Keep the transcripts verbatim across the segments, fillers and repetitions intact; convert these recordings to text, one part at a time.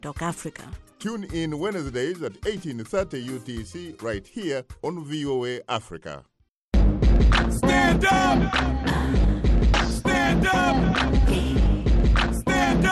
Doc Africa. Tune in Wednesdays at eighteen thirty U T C right here on V O A Africa. Stand up! Stand up! Stand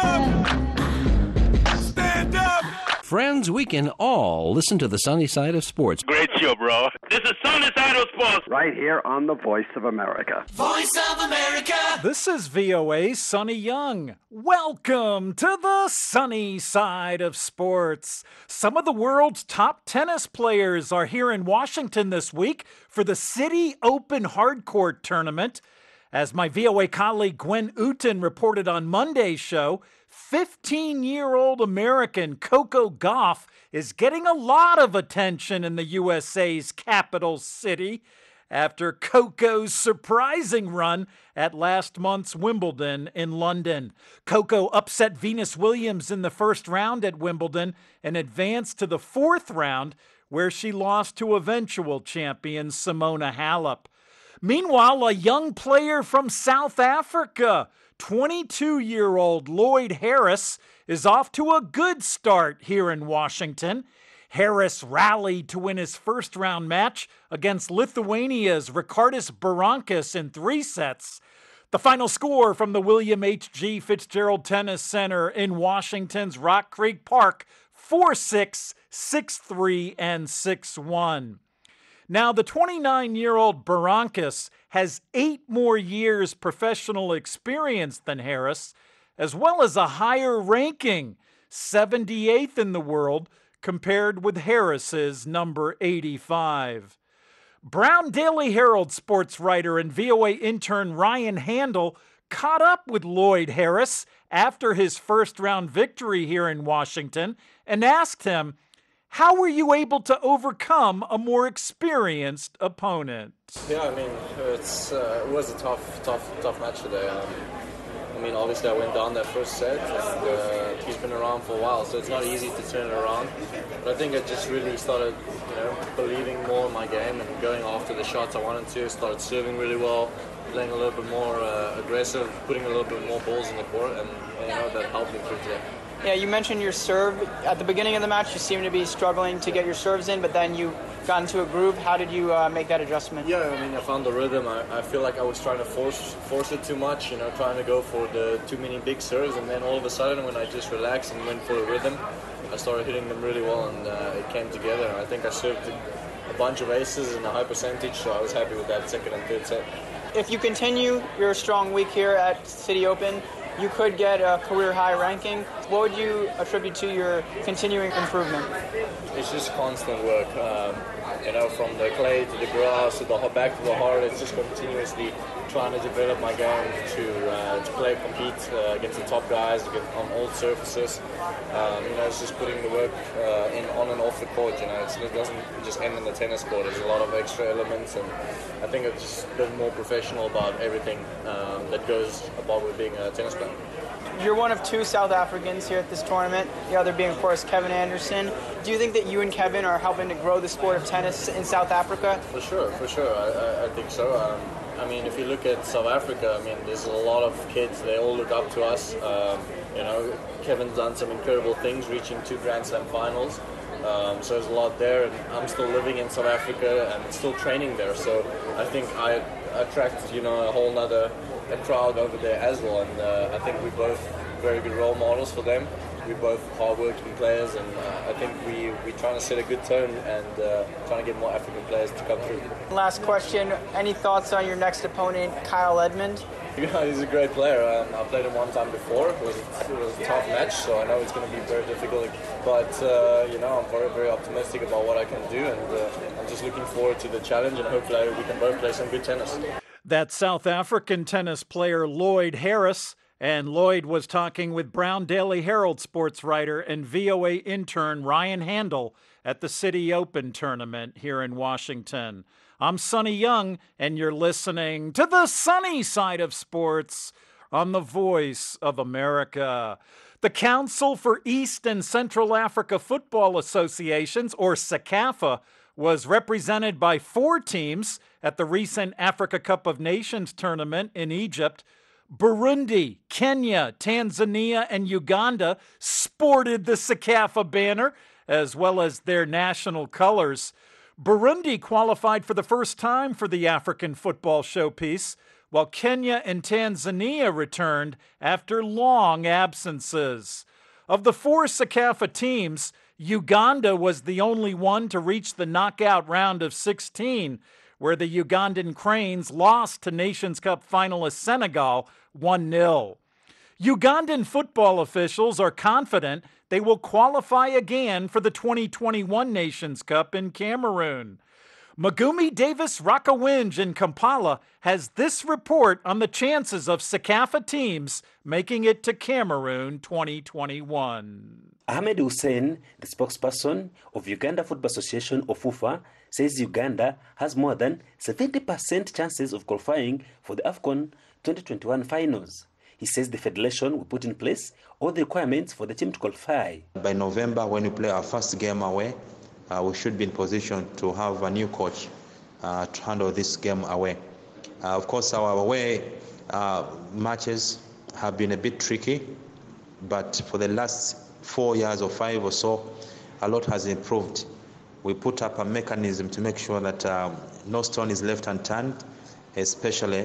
up! Stand up! Friends, we can all listen to the sunny side of sports. Great show, bro. This is Sunny Side of Sports. Right here on the Voice of America. Voice of America! This is V O A's Sonny Young. Welcome to the sunny side of sports. Some of the world's top tennis players are here in Washington this week for the City Open Hardcourt Tournament. As my V O A colleague Gwen Uten reported on Monday's show, fifteen-year-old American Coco Gauff is getting a lot of attention in the U S A's capital city after Coco's surprising run at last month's Wimbledon in London. Coco upset Venus Williams in the first round at Wimbledon and advanced to the fourth round, where she lost to eventual champion Simona Halep. Meanwhile, a young player from South Africa, twenty-two-year-old Lloyd Harris, is off to a good start here in Washington. Harris rallied to win his first-round match against Lithuania's Ricardas Berankis in three sets. The final score from the William H G Fitzgerald Tennis Center in Washington's Rock Creek Park, four six, six three, and six one. Now, the twenty-nine-year-old Berankis has eight more years professional experience than Harris, as well as a higher ranking, seventy-eighth in the world, compared with Harris's number eighty-five. Brown Daily Herald sports writer and V O A intern Ryan Handel caught up with Lloyd Harris after his first-round victory here in Washington and asked him, how were you able to overcome a more experienced opponent? Yeah, I mean, it's uh, it was a tough, tough, tough match today. Um, I mean, obviously I went down that first set, and uh, he's been around for a while, so it's not easy to turn it around. But I think I just really started, you know, believing more in my game and going after the shots I wanted to. Started serving really well, playing a little bit more uh, aggressive, putting a little bit more balls in the court, and you know that helped me through today. Yeah, you mentioned your serve. At the beginning of the match, you seemed to be struggling to get your serves in, but then you got into a groove. How did you uh, make that adjustment? Yeah, I mean, I found the rhythm. I, I feel like I was trying to force force it too much, you know, trying to go for the too many big serves, and then all of a sudden, when I just relaxed and went for the rhythm, I started hitting them really well, and uh, it came together. I think I served a bunch of aces and a high percentage, so I was happy with that second and third set. If you continue your strong week here at City Open, you could get a career-high ranking. What would you attribute to your continuing improvement? It's just constant work. Um, you know, from the clay to the grass to the back to the hard. It's just continuously trying to develop my game to uh, to play, compete uh, against the top guys on all surfaces. Um, you know, it's just putting the work uh, in on and off the court. You know, it's, it doesn't just end in the tennis court. There's a lot of extra elements, and I think I've just been more professional about everything um, that goes about with being a tennis player. You're one of two South Africans here at this tournament, the other being, of course, Kevin Anderson. Do you think that you and Kevin are helping to grow the sport of tennis in South Africa? For sure, for sure. I, I, I think so. Um, I mean, if you look at South Africa, I mean, there's a lot of kids. They all look up to us. Um, you know, Kevin's done some incredible things, reaching two Grand Slam finals. Um, so there's a lot there, and I'm still living in South Africa and still training there. So I think I attract, you know, a whole nother a crowd over there as well. And uh, I think we're both very good role models for them. We're both hard-working players, and uh, I think we, we're trying to set a good tone and uh, trying to get more African players to come through. Last question, any thoughts on your next opponent, Kyle Edmund? Yeah, he's a great player. Um, I played him one time before. It was, a, it was a tough match, so I know it's going to be very difficult. But, uh, you know, I'm very, very optimistic about what I can do, and uh, I'm just looking forward to the challenge, and hopefully we can both play some good tennis. That's South African tennis player Lloyd Harris. And Lloyd was talking with Brown Daily Herald sports writer and V O A intern Ryan Handel at the City Open tournament here in Washington. I'm Sonny Young, and you're listening to the sunny side of sports on the Voice of America. The Council for East and Central Africa Football Associations, or CECAFA, was represented by four teams at the recent Africa Cup of Nations tournament in Egypt. Burundi, Kenya, Tanzania, and Uganda sported the CECAFA banner, as well as their national colors. Burundi qualified for the first time for the African football showpiece, while Kenya and Tanzania returned after long absences. Of the four CECAFA teams, Uganda was the only one to reach the knockout round of sixteen, where the Ugandan Cranes lost to Nations Cup finalist Senegal one nil. Ugandan football officials are confident they will qualify again for the twenty twenty-one Nations Cup in Cameroon. Magumi Davis Rakawinj in Kampala has this report on the chances of CECAFA teams making it to Cameroon twenty twenty-one. Ahmed Hussein, the spokesperson of Uganda Football Association of UFA, says Uganda has more than seventy percent chances of qualifying for the AFCON twenty twenty-one finals. He says the federation will put in place all the requirements for the team to qualify. By November, when we play our first game away, uh, we should be in position to have a new coach uh, to handle this game away. Uh, of course, our away uh, matches have been a bit tricky, but for the last four years or five or so, a lot has improved. We put up a mechanism to make sure that uh, no stone is left unturned, especially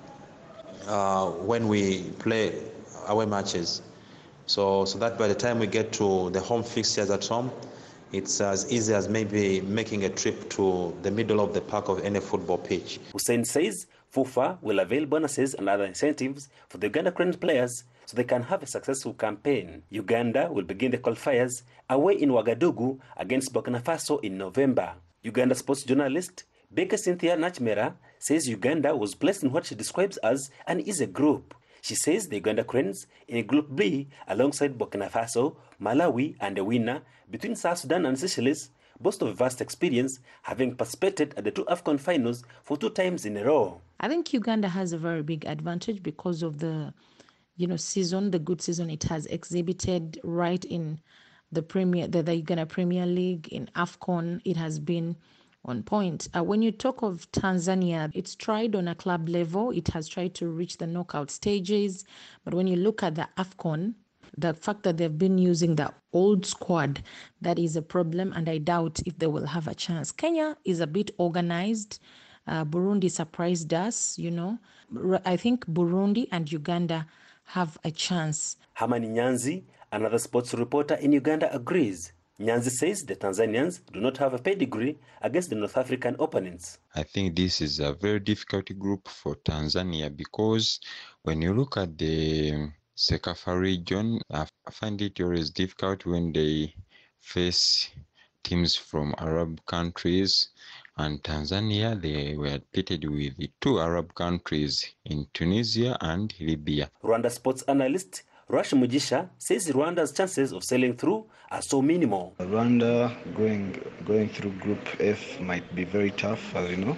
uh, when we play away matches. So, so that by the time we get to the home fixtures at home, it's as easy as maybe making a trip to the middle of the park of any football pitch. Hussein says FUFA will avail bonuses and other incentives for the Uganda Cranes players so they can have a successful campaign. Uganda will begin the qualifiers away in Ouagadougou against Burkina Faso in November. Uganda sports journalist Baker Cynthia Nachmera says Uganda was placed in what she describes as an easy group. She says the Uganda Cranes in Group B alongside Burkina Faso, Malawi and a winner between South Sudan and Seychelles boast of vast experience, having participated at the two AFCON finals for two times in a row. I think Uganda has a very big advantage because of the you know, season, the good season it has exhibited right in the Premier, the, the Uganda Premier League, in AFCON. It has been on point. Uh, when you talk of Tanzania, it's tried on a club level. It has tried to reach the knockout stages. But when you look at the AFCON, the fact that they've been using the old squad, that is a problem, and I doubt if they will have a chance. Kenya is a bit organized. Uh, Burundi surprised us, you know. I think Burundi and Uganda have a chance. Hamani Nyanzi, another sports reporter in Uganda, agrees. Nyanzi says the Tanzanians do not have a pedigree against the North African opponents. I think this is a very difficult group for Tanzania because when you look at the CECAFA region, I find it always difficult when they face teams from Arab countries. And Tanzania, they were pitted with the two Arab countries in Tunisia and Libya. Rwanda sports analyst Rush Mujisha says Rwanda's chances of sailing through are so minimal. Rwanda going going through Group F might be very tough, as you know.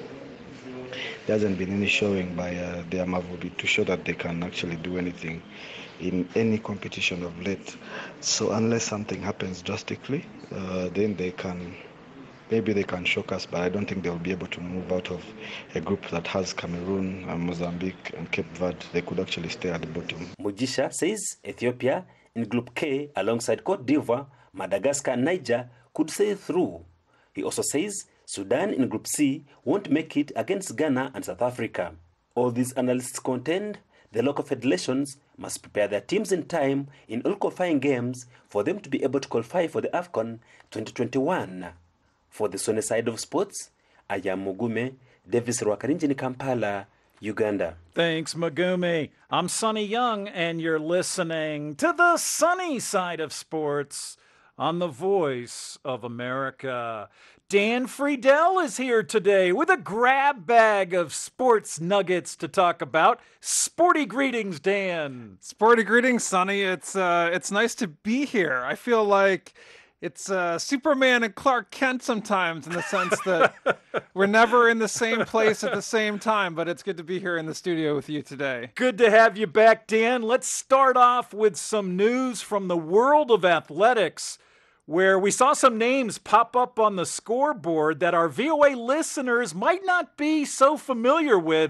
There hasn't been any showing by uh, the Amavubi to show that they can actually do anything in any competition of late. So unless something happens drastically, uh, then they can, maybe they can shock us, but I don't think they'll be able to move out of a group that has Cameroon, and Mozambique and Cape Verde. They could actually stay at the bottom. Mujisha says Ethiopia in Group K alongside Cote d'Ivoire, Madagascar and Niger could sail through. He also says Sudan in Group C won't make it against Ghana and South Africa. All these analysts contend the local federations must prepare their teams in time in all qualifying games for them to be able to qualify for the AFCON twenty twenty-one. For the Sunny Side of Sports, I am Mugume Davis Rwakarinji in Kampala, Uganda. Thanks, Magumi. I'm Sonny Young, and you're listening to the Sunny Side of Sports on the Voice of America. Dan Friedel is here today with a grab bag of sports nuggets to talk about. Sporty greetings, Dan. Sporty greetings, Sonny. It's uh, it's nice to be here. I feel like it's uh, Superman and Clark Kent sometimes, in the sense that we're never in the same place at the same time, but it's good to be here in the studio with you today. Good to have you back, Dan. Let's start off with some news from the world of athletics, where we saw some names pop up on the scoreboard that our V O A listeners might not be so familiar with,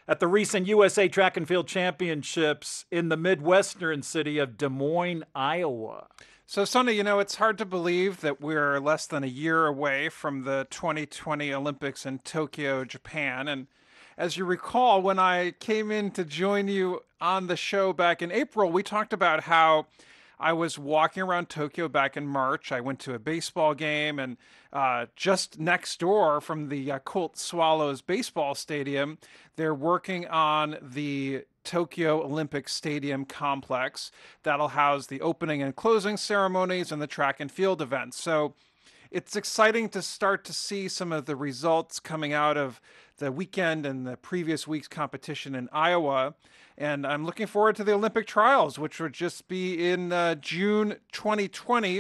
at the recent U S A Track and Field Championships in the Midwestern city of Des Moines, Iowa. So, Sonny, you know, it's hard to believe that we're less than a year away from the twenty twenty Olympics in Tokyo, Japan. And as you recall, when I came in to join you on the show back in April, we talked about how I was walking around Tokyo back in March. I went to a baseball game, and uh, just next door from the uh, Colt Swallows baseball stadium, they're working on the Tokyo Olympic Stadium complex that'll house the opening and closing ceremonies and the track and field events. So it's exciting to start to see some of the results coming out of the weekend and the previous week's competition in Iowa. And I'm looking forward to the Olympic trials, which would just be in uh, June twenty twenty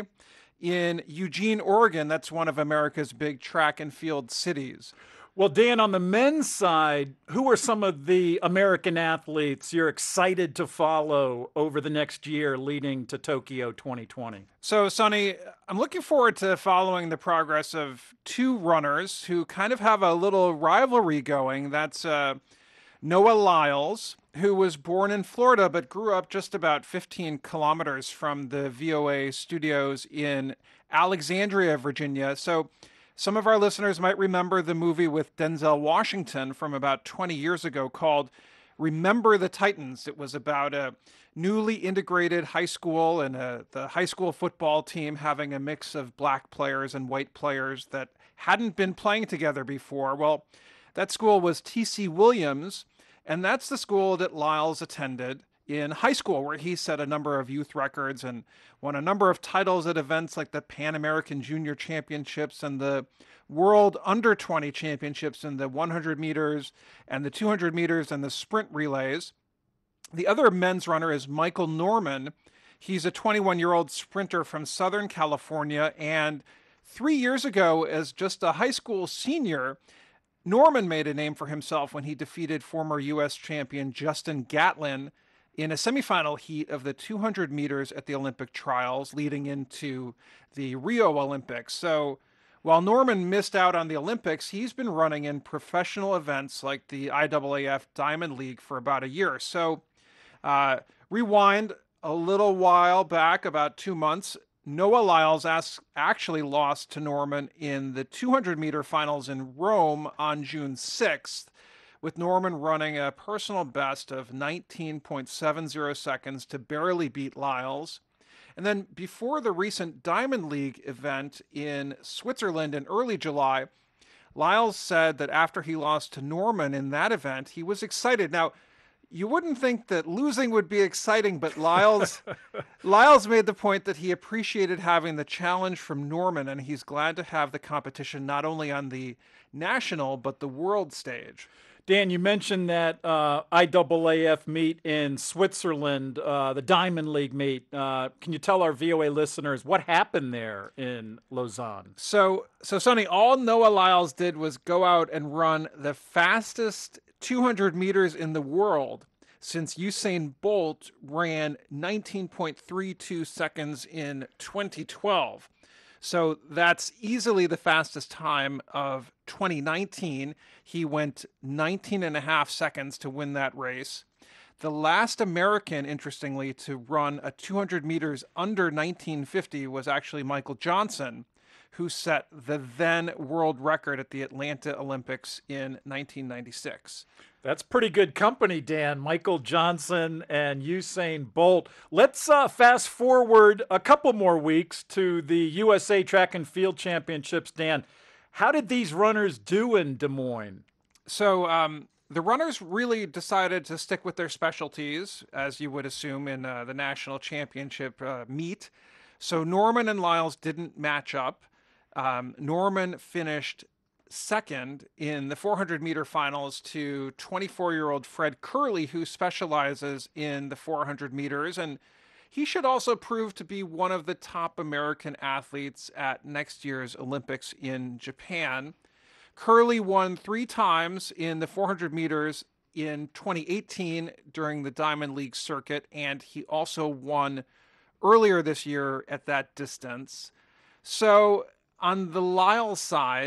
in Eugene, Oregon. That's one of America's big track and field cities. Well, Dan, on the men's side, who are some of the American athletes you're excited to follow over the next year leading to Tokyo twenty twenty? So, Sonny, I'm looking forward to following the progress of two runners who kind of have a little rivalry going. That's uh, Noah Lyles, who was born in Florida but grew up just about fifteen kilometers from the V O A studios in Alexandria, Virginia. So some of our listeners might remember the movie with Denzel Washington from about twenty years ago called Remember the Titans. It was about a newly integrated high school and a, the high school football team having a mix of black players and white players that hadn't been playing together before. Well, that school was T C Williams, and that's the school that Lyles attended in high school, where he set a number of youth records and won a number of titles at events like the Pan American Junior Championships and the World Under twenty Championships in the one hundred meters and the two hundred meters and the sprint relays. The other men's runner is Michael Norman. He's a twenty-one-year-old sprinter from Southern California, and three years ago, as just a high school senior, Norman made a name for himself when he defeated former U S champion Justin Gatlin in a semifinal heat of the two hundred meters at the Olympic trials leading into the Rio Olympics. So while Norman missed out on the Olympics, he's been running in professional events like the I A A F Diamond League for about a year. So uh, rewind a little while back, about two months, Noah Lyles as- actually lost to Norman in the two hundred meter finals in Rome on June sixth, with Norman running a personal best of nineteen point seven zero seconds to barely beat Lyles. And then before the recent Diamond League event in Switzerland in early July, Lyles said that after he lost to Norman in that event, he was excited. Now, you wouldn't think that losing would be exciting, but Lyles Lyles made the point that he appreciated having the challenge from Norman, and he's glad to have the competition not only on the national, but the world stage. Dan, you mentioned that uh, I A A F meet in Switzerland, uh, the Diamond League meet. Uh, can you tell our V O A listeners what happened there in Lausanne? So, so Sonny, all Noah Lyles did was go out and run the fastest two hundred meters in the world since Usain Bolt ran nineteen point three two seconds in twenty twelve. So that's easily the fastest time of twenty nineteen. He went nineteen and a half seconds to win that race. The last American, interestingly, to run a two hundred meters under nineteen fifty was actually Michael Johnson, who set the then world record at the Atlanta Olympics in nineteen ninety-six. That's pretty good company, Dan. Michael Johnson and Usain Bolt. Let's uh, fast forward a couple more weeks to the U S A Track and Field Championships, Dan. How did these runners do in Des Moines? So um, the runners really decided to stick with their specialties, as you would assume in uh, the national championship uh, meet. So Norman and Lyles didn't match up. Um, Norman finished second in the four hundred meter finals to twenty-four-year-old Fred Curley, who specializes in the four hundred meters. And he should also prove to be one of the top American athletes at next year's Olympics in Japan. Curley won three times in the four hundred meters in twenty eighteen during the Diamond League circuit, and he also won earlier this year at that distance. So on the Lyles side,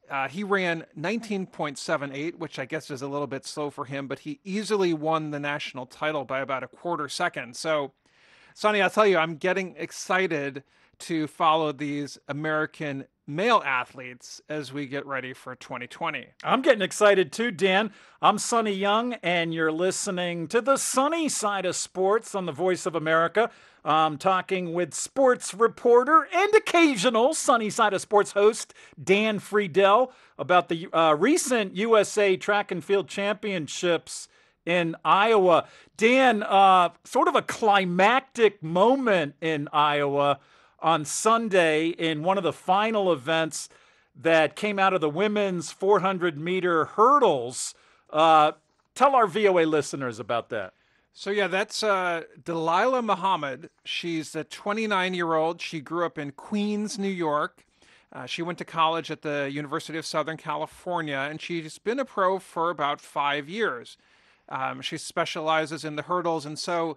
Uh, he ran nineteen point seven eight, which I guess is a little bit slow for him, but he easily won the national title by about a quarter second. So, Sonny, I'll tell you, I'm getting excited to follow these American male athletes as we get ready for twenty twenty. I'm getting excited too, Dan. I'm Sonny Young, and you're listening to the sunny side of sports on the Voice of America. I'm talking with sports reporter and occasional sunny side of sports host Dan Friedel about the uh, recent U S A Track and Field Championships in Iowa. Dan, uh, sort of a climactic moment in Iowa on Sunday in one of the final events that came out of the women's four hundred meter hurdles. Uh, tell our V O A listeners about that. So yeah, that's uh, Delilah Muhammad. She's a twenty-nine-year-old. She grew up in Queens, New York. Uh, she went to college at the University of Southern California, and she's been a pro for about five years. Um, she specializes in the hurdles, and so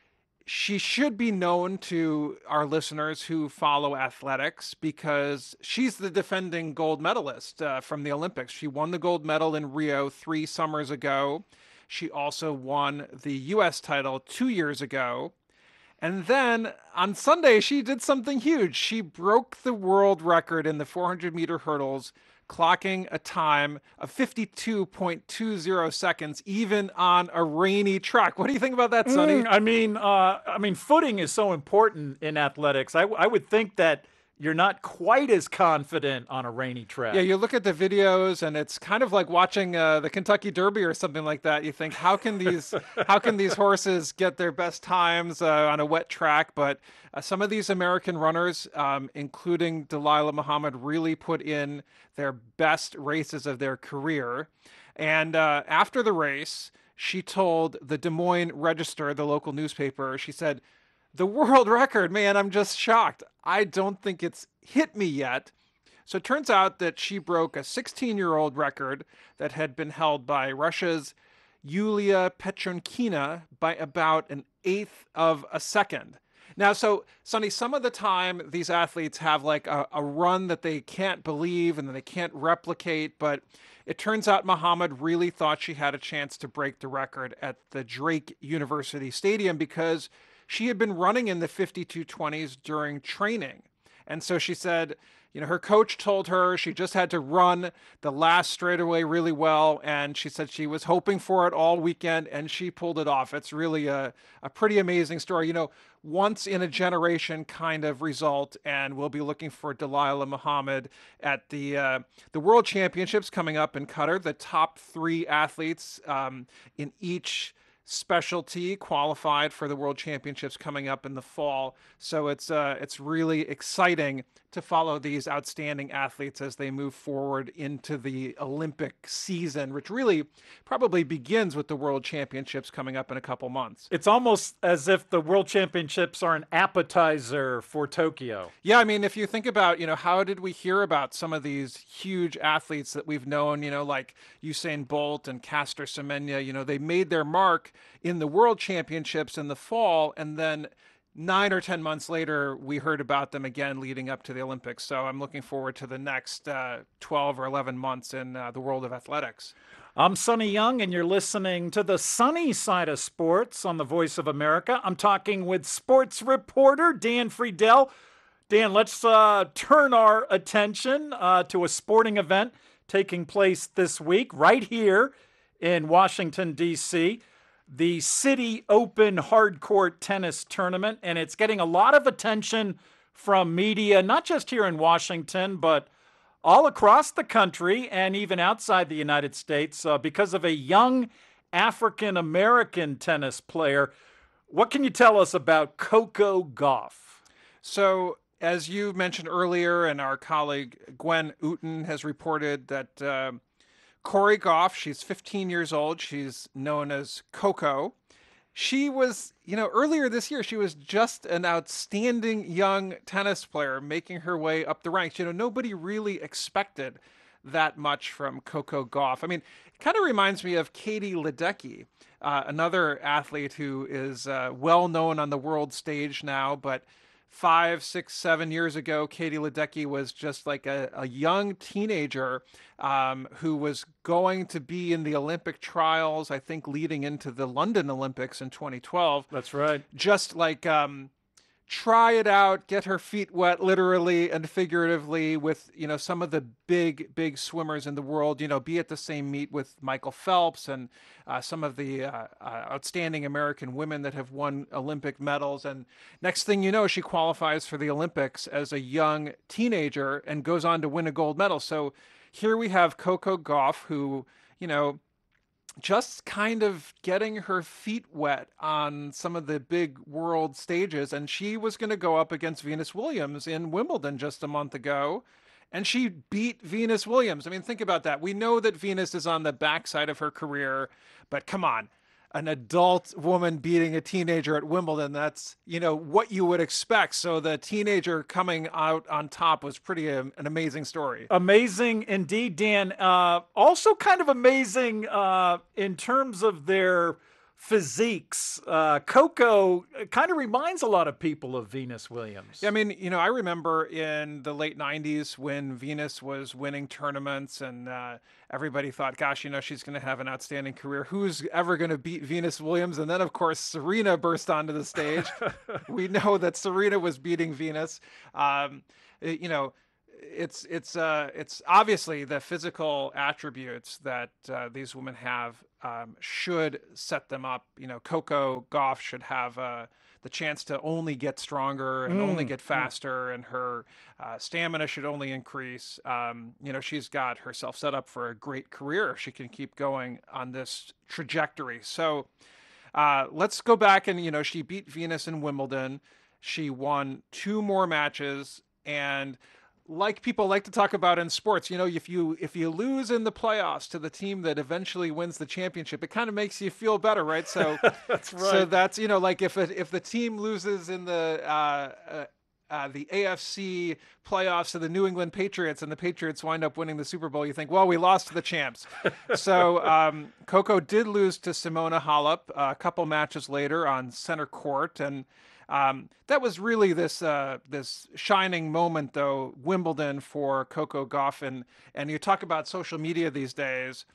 she should be known to our listeners who follow athletics because she's the defending gold medalist uh, from the Olympics. She won the gold medal in Rio three summers ago. She also won the U S title two years ago. And then on Sunday, she did something huge. She broke the world record in the four hundred meter hurdles, clocking a time of fifty-two point two zero seconds, even on a rainy track. What do you think about that, Sonny? Mm, I mean, uh, I mean, footing is so important in athletics. I, I would think that you're not quite as confident on a rainy track. Yeah, you look at the videos, and it's kind of like watching uh, the Kentucky Derby or something like that. You think, how can these how can these horses get their best times uh, on a wet track? But uh, some of these American runners, um, including Delilah Muhammad, really put in their best races of their career. And uh, after the race, she told the Des Moines Register, the local newspaper, she said, "The world record, man, I'm just shocked. I don't think it's hit me yet." So it turns out that she broke a sixteen-year-old record that had been held by Russia's Yulia Petronkina by about an eighth of a second. Now, so, Sonny, some of the time these athletes have like a, a run that they can't believe and that they can't replicate, but it turns out Muhammad really thought she had a chance to break the record at the Drake University Stadium because she had been running in the fifty-two twenties during training. And so she said, you know, her coach told her she just had to run the last straightaway really well. And she said she was hoping for it all weekend, and she pulled it off. It's really a, a pretty amazing story. You know, once in a generation kind of result. And we'll be looking for Delilah Muhammad at the uh, the World Championships coming up in Qatar. The top three athletes um, in each specialty qualified for the World Championships coming up in the fall. So it's uh, it's really exciting to follow these outstanding athletes as they move forward into the Olympic season, which really probably begins with the World Championships coming up in a couple months. It's almost as if the World Championships are an appetizer for Tokyo. Yeah, I mean, if you think about, you know, how did we hear about some of these huge athletes that we've known, you know, like Usain Bolt and Caster Semenya, you know, they made their mark in the World Championships in the fall, and then nine or ten months later, we heard about them again leading up to the Olympics. So I'm looking forward to the next uh, twelve or eleven months in uh, the world of athletics. I'm Sonny Young, and you're listening to the sunny side of sports on the Voice of America. I'm talking with sports reporter Dan Friedel. Dan, let's uh, turn our attention uh, to a sporting event taking place this week right here in Washington, D C, the City Open Hardcourt Tennis Tournament, and it's getting a lot of attention from media, not just here in Washington, but all across the country and even outside the United States uh, because of a young African-American tennis player. What can you tell us about Coco Gauff? So, as you mentioned earlier, and our colleague Gwen Uten has reported that uh, Coco Gauff, she's fifteen years old. She's known as Coco. She was, you know, earlier this year, she was just an outstanding young tennis player making her way up the ranks. You know, nobody really expected that much from Coco Gauff. I mean, it kind of reminds me of Katie Ledecky, uh, another athlete who is uh, well known on the world stage now, but five, six, seven years ago, Katie Ledecky was just like a, a young teenager um, who was going to be in the Olympic trials, I think leading into the London Olympics in twenty twelve. That's right. Just like um, try it out, get her feet wet, literally and figuratively, with, you know, some of the big, big swimmers in the world, you know, be at the same meet with Michael Phelps and uh, some of the uh, uh, outstanding American women that have won Olympic medals. And next thing you know, she qualifies for the Olympics as a young teenager and goes on to win a gold medal. So here we have Coco Gauff, who, you know, just kind of getting her feet wet on some of the big world stages. And she was going to go up against Venus Williams in Wimbledon just a month ago. And she beat Venus Williams. I mean, think about that. We know that Venus is on the backside of her career, but come on, an adult woman beating a teenager at Wimbledon, that's, you know, what you would expect. So the teenager coming out on top was pretty um, an amazing story. Amazing indeed, Dan. Uh, also kind of amazing uh, in terms of their physiques. Uh, Coco kind of reminds a lot of people of Venus Williams. Yeah, I mean, you know, I remember in the late nineties when Venus was winning tournaments and uh, everybody thought, gosh, you know, she's going to have an outstanding career. Who's ever going to beat Venus Williams? And then, of course, Serena burst onto the stage. We know that Serena was beating Venus. Um, it, you know, it's it's uh, it's obviously the physical attributes that uh, these women have um, should set them up. You know, Coco Gauff should have uh, the chance to only get stronger and mm. only get faster, and her uh, stamina should only increase. Um, you know, she's got herself set up for a great career if she can keep going on this trajectory. So uh, let's go back and, you know, she beat Venus in Wimbledon. She won two more matches, and like people like to talk about in sports, you know, if you if you lose in the playoffs to the team that eventually wins the championship, it kind of makes you feel better, right? So that's right. So that's, you know, like if it, if the team loses in the uh, uh, uh, the A F C playoffs to the New England Patriots and the Patriots wind up winning the Super Bowl, you think, well, we lost to the champs. So um, Coco did lose to Simona Halep uh, a couple matches later on center court, and Um, that was really this uh, this shining moment, though, Wimbledon for Coco Gauff. And, and you talk about social media these days.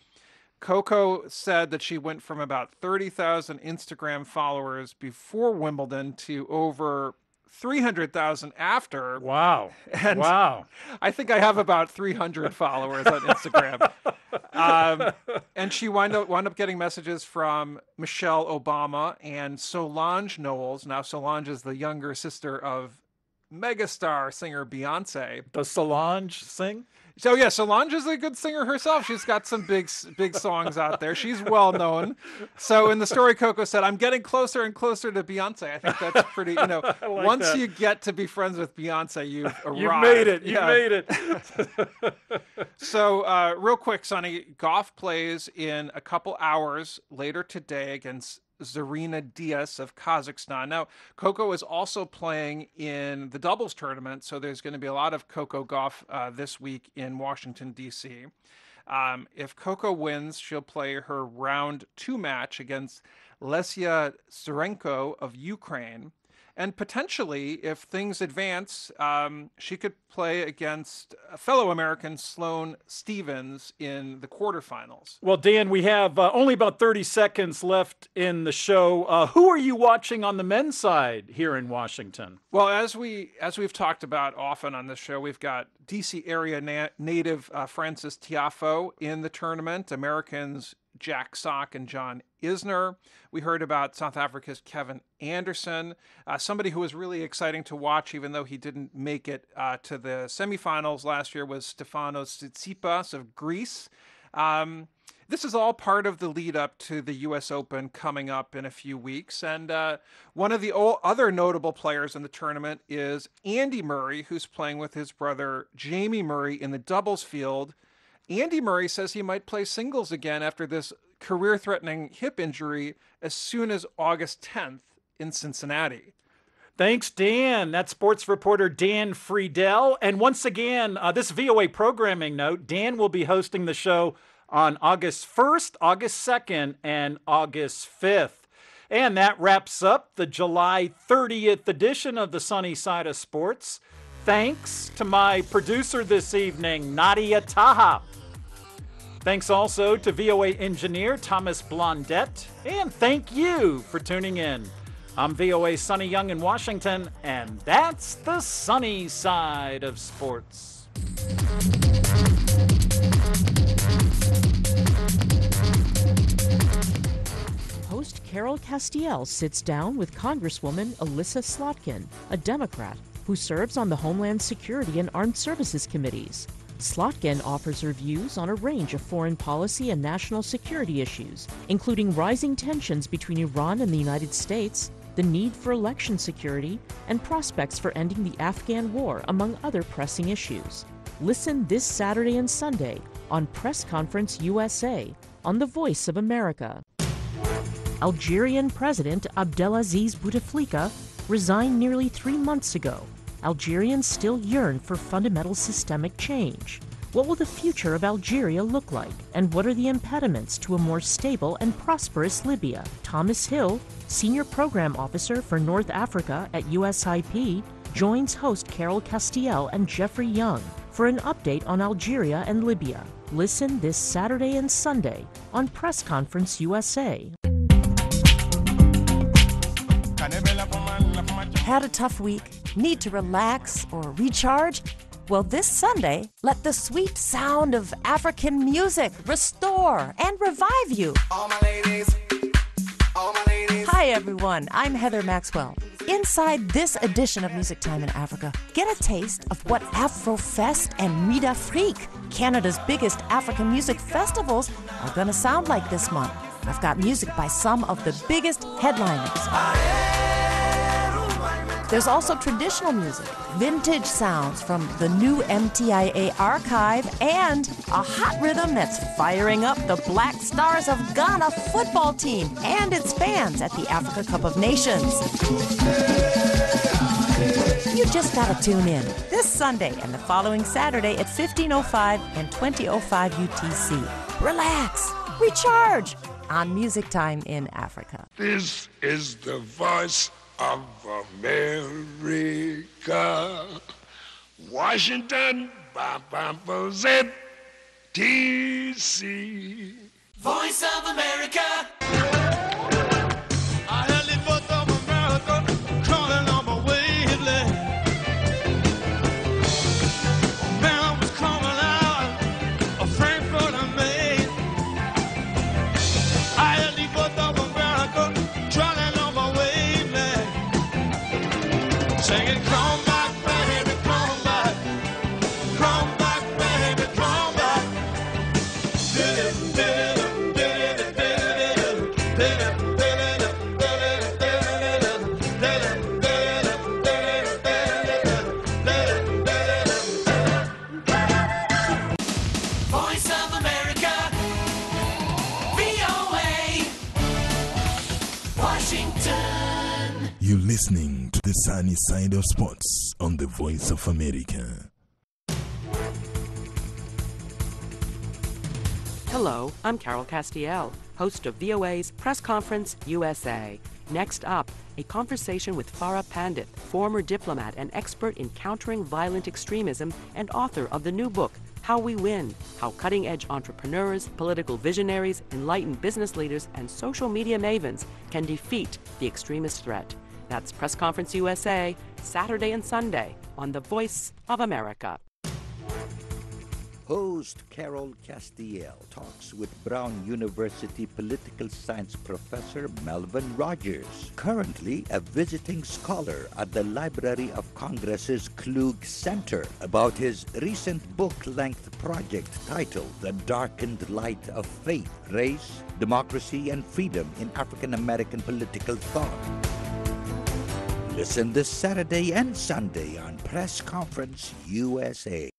Coco said that she went from about thirty thousand Instagram followers before Wimbledon to over three hundred thousand after. Wow. And wow. I think I have about three hundred followers on Instagram. Um, and she wound up, wound up getting messages from Michelle Obama and Solange Knowles. Now, Solange is the younger sister of megastar singer Beyonce. Does Solange sing? So yeah, Solange is a good singer herself. She's got some big, big songs out there. She's well known. So in the story, Coco said, "I'm getting closer and closer to Beyonce." I think that's pretty. You know, like once that. you get to be friends with Beyonce, you've arrived. You've made it. You've yeah. made it. So uh, real quick, Sonny, Gauff plays in a couple hours later today against Zarina Diaz of Kazakhstan. Now, Coco is also playing in the doubles tournament, so there's going to be a lot of Coco Gauff uh, this week in Washington, D C. Um, if Coco wins, she'll play her round two match against Lesia Surenko of Ukraine. And potentially, if things advance, um, she could play against a fellow American, Sloane Stevens, in the quarterfinals. Well, Dan, we have uh, only about thirty seconds left in the show. Uh, who are you watching on the men's side here in Washington? Well, as, we, as we've talked about often on this show, we've got D C area na- native uh, Francis Tiafoe in the tournament, Americans Jack Sock and John Isner. We heard about South Africa's Kevin Anderson, uh, somebody who was really exciting to watch, even though he didn't make it uh, to the semifinals last year, was Stefanos Tsitsipas of Greece. Um, this is all part of the lead up to the U S Open coming up in a few weeks. And uh, one of the other notable players in the tournament is Andy Murray, who's playing with his brother Jamie Murray in the doubles field. Andy Murray says he might play singles again after this career-threatening hip injury as soon as August tenth in Cincinnati. Thanks, Dan. That's sports reporter Dan Friedel. And once again, uh, this V O A programming note, Dan will be hosting the show on August first, August second, and August fifth. And that wraps up the July thirtieth edition of the Sunny Side of Sports. Thanks to my producer this evening, Nadia Taha. Thanks also to V O A engineer Thomas Blondette. And thank you for tuning in. I'm V O A's Sonny Young in Washington, and that's the Sunny Side of Sports. Host Carol Castiel sits down with Congresswoman Elissa Slotkin, a Democrat who serves on the Homeland Security and Armed Services Committees. Slotkin offers her views on a range of foreign policy and national security issues, including rising tensions between Iran and the United States, the need for election security, and prospects for ending the Afghan war, among other pressing issues. Listen this Saturday and Sunday on Press Conference U S A on the Voice of America. Algerian President Abdelaziz Bouteflika resigned nearly three months ago. Algerians still yearn for fundamental systemic change. What will the future of Algeria look like? And what are the impediments to a more stable and prosperous Libya? Thomas Hill, Senior Program Officer for North Africa at U S I P, joins host Carol Castiel and Jeffrey Young for an update on Algeria and Libya. Listen this Saturday and Sunday on Press Conference U S A. Had a tough week? Need to relax or recharge? Well, this Sunday, let the sweet sound of African music restore and revive you. All my ladies, all my ladies. Hi, everyone. I'm Heather Maxwell. Inside this edition of Music Time in Africa, get a taste of what Afrofest and Nuit d'Afrique, Canada's biggest African music festivals, are going to sound like this month. I've got music by some of the biggest headliners. There's also traditional music, vintage sounds from the new M T I A archive, and a hot rhythm that's firing up the Black Stars of Ghana football team and its fans at the Africa Cup of Nations. You just gotta tune in this Sunday and the following Saturday at fifteen oh five and twenty oh five U T C. Relax, recharge on Music Time in Africa. This is the voice of America. Washington, D C Voice of America. I heard the voice of America calling on my wavelength. Man, I was coming out of Frankfurt and Maine. I heard the voice of America calling on my wavelength. Singing, come back, baby, come back. Come back, baby, come back. Voice of America, V O A, Washington. You're listening to the Sunny Side of Sports on the Voice of America. Hello, I'm Carol Castiel, host of V O A's Press Conference U S A. Next up, a conversation with Farah Pandit, former diplomat and expert in countering violent extremism and author of the new book, How We Win, How Cutting-Edge Entrepreneurs, Political Visionaries, Enlightened Business Leaders, and Social Media Mavens Can Defeat the Extremist Threat. That's Press Conference U S A, Saturday and Sunday on The Voice of America. Host Carol Castiel talks with Brown University political science professor Melvin Rogers, currently a visiting scholar at the Library of Congress's Klug Center, about his recent book-length project titled The Darkened Light of Faith, Race, Democracy, and Freedom in African American Political Thought. Listen this Saturday and Sunday on Press Conference U S A.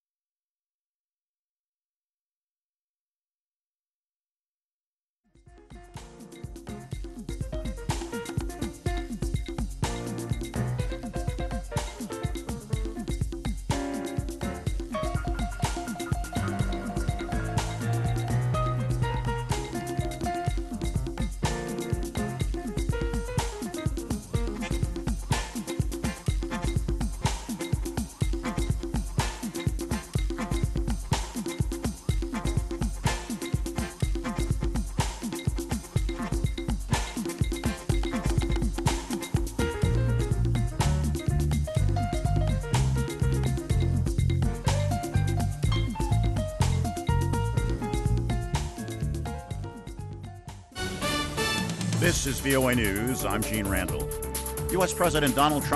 This is V O A News. I'm Gene Randall. U S. President Donald Trump